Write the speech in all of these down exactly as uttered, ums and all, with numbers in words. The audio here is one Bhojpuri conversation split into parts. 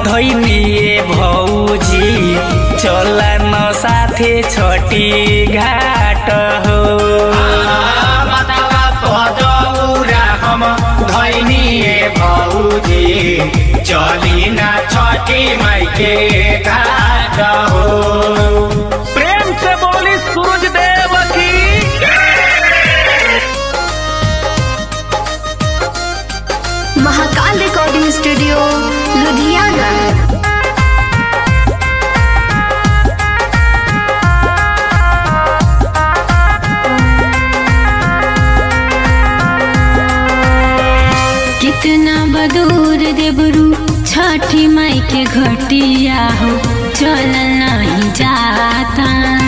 धैनिए भौजी चला न साथे छठी घाट हो। बतावा पदौरा हम धैनिए भौजी चली ना छठी माई के घाट हो। प्रेम से बोली सूरज देव की। Mahakal recording studio Ludhiana. कितना बदूर देवरू छठी माई के घटिया हो चल नहीं जाता।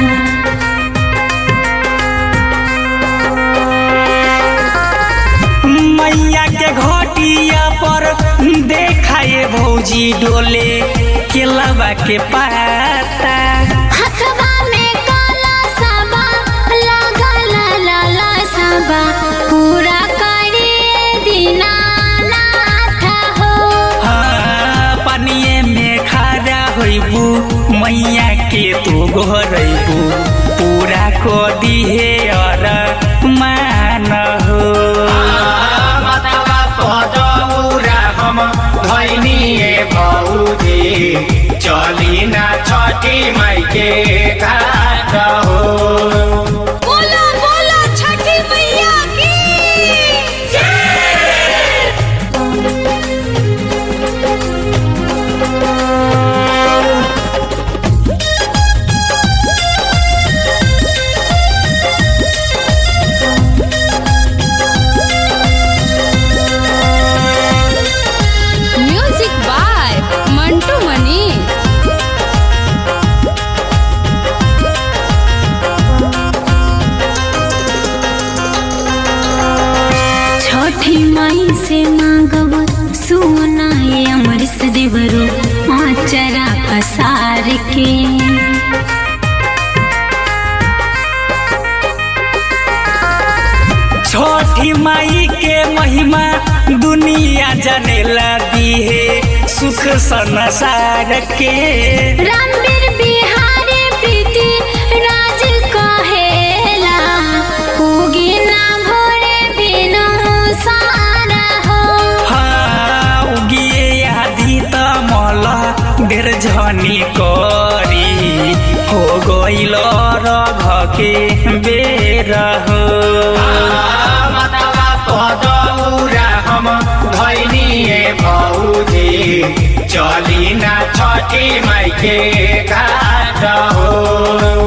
मैया के घटिया पर देखाए भौजी डोले केलवा के पाता। हथवा में काला साबा लगा ला ला ला साबा पूरा करे दीना नाथ हो। हाँ, पानिए में खड़ा होइबू मैया के तो गोहरैबू पूरा को दिहे और मान हो। बतावा पदौरा हम धैनिए भौजी चली ना छठी माई के घाट हो। बोला बोला छठी मैया की। Music by Mantu Mani. छठी माई से मांगब सोना ये अमृत देवरो आचरा पसार के। छठी माई के महिमा दुनिया जनेला दिहे सुख संसार के। रामवीर बिहारी प्रीति राज कहेला होगी ना भोरे बिनु सारा हो। हाँ, उगिए आदि तमल ढेर झनी करी हो गइल रघ के बेर हो। बतावा पदौरा हम धैनिए भौजी चली ना छठी माई के घाट हो।